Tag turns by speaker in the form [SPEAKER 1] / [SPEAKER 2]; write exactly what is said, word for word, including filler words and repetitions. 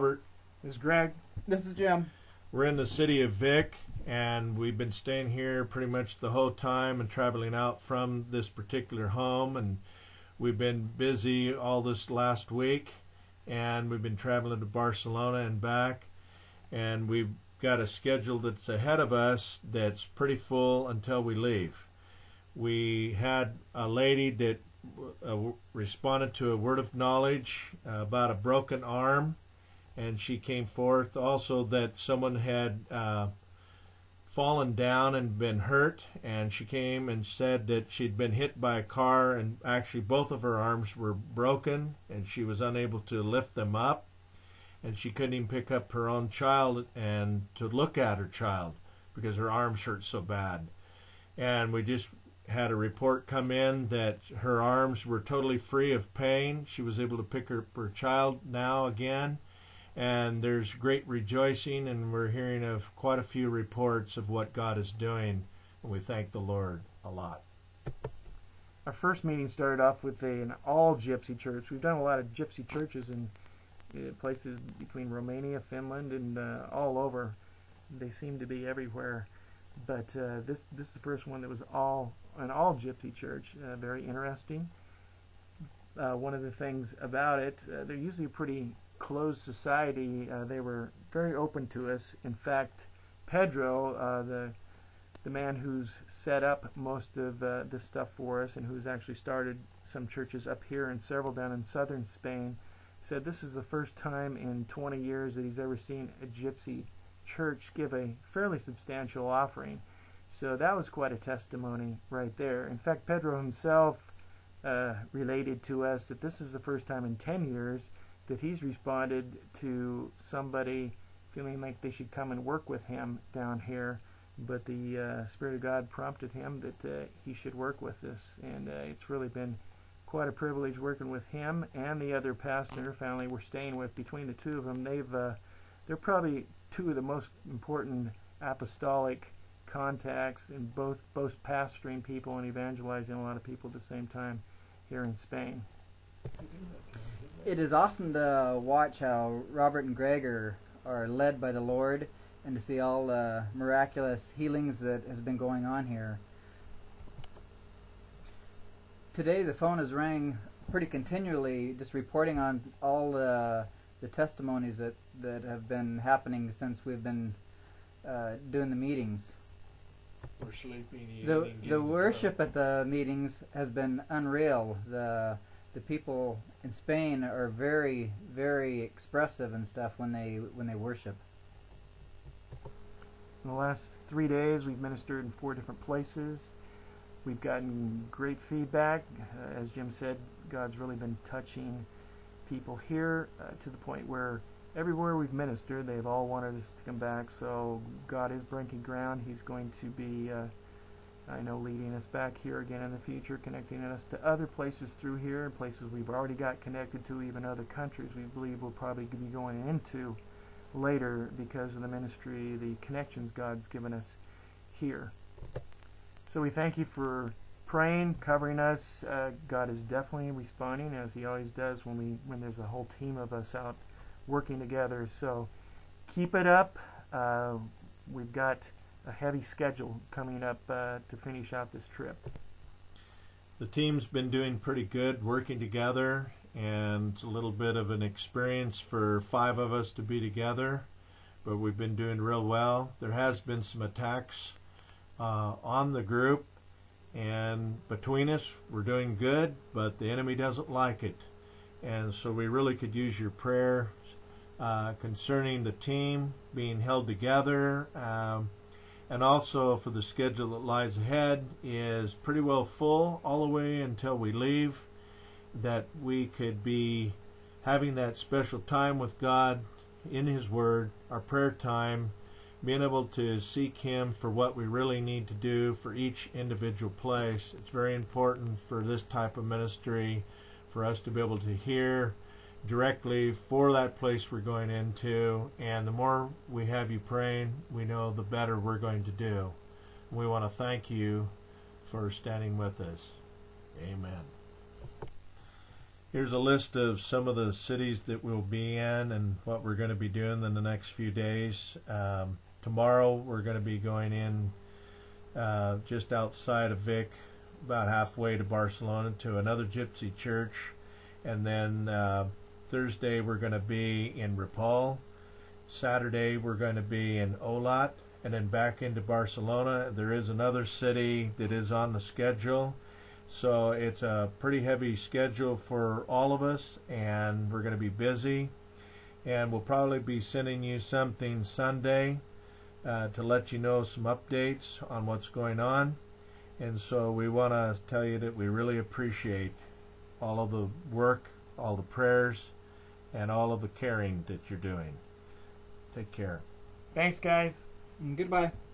[SPEAKER 1] Robert.
[SPEAKER 2] This is Greg.
[SPEAKER 3] This is Jim.
[SPEAKER 1] We're in the city of Vic, and we've been staying here pretty much the whole time and traveling out from this particular home. And we've been busy all this last week, and we've been traveling to Barcelona and back. And we've got a schedule that's ahead of us that's pretty full until we leave. We had a lady that uh, responded to a word of knowledge uh, about a broken arm, and she came forth also that someone had uh, fallen down and been hurt, and she came and said that she'd been hit by a car, and actually both of her arms were broken, and she was unable to lift them up, and she couldn't even pick up her own child and to look at her child because her arms hurt so bad. And we just had a report come in that her arms were totally free of pain. She was able to pick up her child now again, and there's great rejoicing, and we're hearing of quite a few reports of what God is doing, and we thank the Lord a lot.
[SPEAKER 2] Our first meeting started off with a, an all-gypsy church. We've done a lot of gypsy churches in uh, places between Romania, Finland, and uh, all over. They seem to be everywhere. But uh, this this is the first one that was all an all gypsy church. Uh, very interesting. Uh, one of the things about it, uh, they're usually a pretty closed society. Uh, they were very open to us. In fact, Pedro, uh, the the man who's set up most of uh, this stuff for us and who's actually started some churches up here and several down in southern Spain, said this is the first time in twenty years that he's ever seen a gypsy church give a fairly substantial offering. So that was quite a testimony right there. In fact, Pedro himself uh, related to us that this is the first time in ten years that he's responded to somebody feeling like they should come and work with him down here, but the uh, Spirit of God prompted him that uh, he should work with us, and uh, it's really been quite a privilege working with him and the other pastor family we're staying with. Between the two of them, they've uh, they're probably two of the most important apostolic contacts in both both pastoring people and evangelizing a lot of people at the same time here in Spain.
[SPEAKER 3] It is awesome to watch how Robert and Greg are, are led by the Lord, and to see all the miraculous healings that has been going on here. Today the phone has rang pretty continually, just reporting on all the the testimonies that, that have been happening since we've been uh, doing the meetings.
[SPEAKER 1] We're sleeping, eating,
[SPEAKER 3] The
[SPEAKER 1] and
[SPEAKER 3] the
[SPEAKER 1] getting
[SPEAKER 3] worship at the meetings has been unreal. The the people in Spain are very, very expressive and stuff when they when they worship.
[SPEAKER 2] In the last three days, we've ministered in four different places. We've gotten great feedback. Uh, as Jim said, God's really been touching people here uh, to the point where everywhere we've ministered, they've all wanted us to come back. So God is breaking ground. He's going to be, uh, I know, leading us back here again in the future, connecting us to other places through here, places we've already got connected to, even other countries we believe we'll probably be going into later because of the ministry, the connections God's given us here. So we thank you for praying, covering us. Uh, God is definitely responding, as He always does when we when there's a whole team of us out working together. So keep it up. Uh, we've got a heavy schedule coming up uh, to finish out this trip.
[SPEAKER 1] The team's been doing pretty good working together, and it's a little bit of an experience for five of us to be together, but we've been doing real well. There has been some attacks uh, on the group, and between us we're doing good, but the enemy doesn't like it, and so we really could use your prayer uh, concerning the team being held together, um, and also for the schedule that lies ahead is pretty well full all the way until we leave, that we could be having that special time with God in His Word, our prayer time, being able to seek Him for what we really need to do for each individual place. It's very important for this type of ministry for us to be able to hear directly for that place we're going into, and the more we have you praying, we know the better we're going to do. We want to thank you for standing with us. Amen. Here's a list of some of the cities that we'll be in and what we're going to be doing in the next few days. Um, tomorrow we're going to be going in uh, just outside of Vic, about halfway to Barcelona, to another Gypsy church. And then uh, Thursday we're going to be in Ripoll. Saturday we're going to be in Olot, and then back into Barcelona. There is another city that is on the schedule. So it's a pretty heavy schedule for all of us, and we're going to be busy. And we'll probably be sending you something Sunday uh, to let you know some updates on what's going on. And so we want to tell you that we really appreciate all of the work, all the prayers, and all of the caring that you're doing. Take care.
[SPEAKER 2] Thanks, guys.
[SPEAKER 3] Mm, Goodbye.